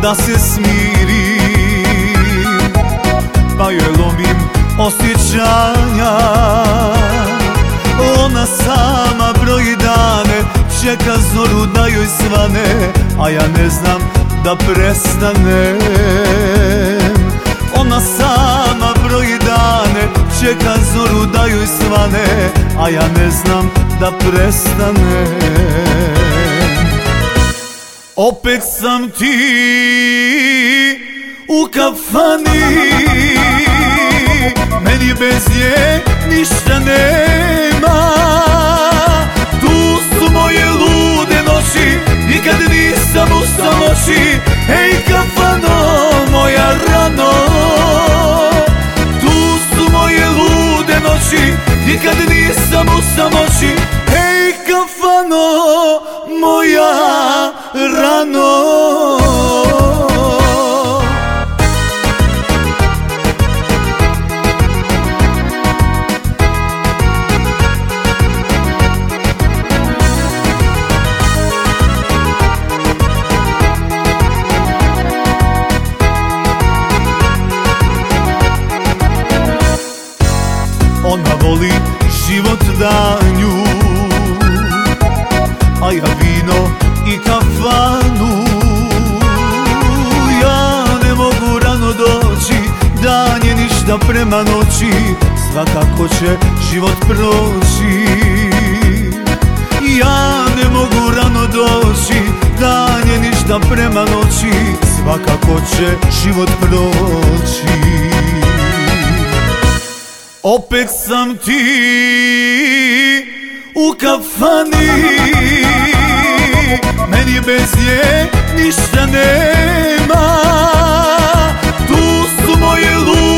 da se smirim, pa joj lomim osjećanja. Ona sama broji dane, čeka zoru da joj svane, a ja ne znam da prestanem. Ona sama broji dane, čeka zoru da joj svane, a ja ne znam da prestanem. Opet sam ti u kafani, meni bez nje ništa nema. Tu su moje lude noći, nikad nisam u samoći. Hej kafano, moja rano, tu su moje lude noći, nikad nisam u samoći. Hej kafano, moja rano. Ona voli život danju, a ja vino i kafanu. Ja ne mogu rano doći, dan je ništa prema noći, svakako će život proći. Ja ne mogu rano doći, dan je ništa prema noći, svakako će život proći. Opet sam ti u kafani, meni bez nje ništa nema. Tu su moje lude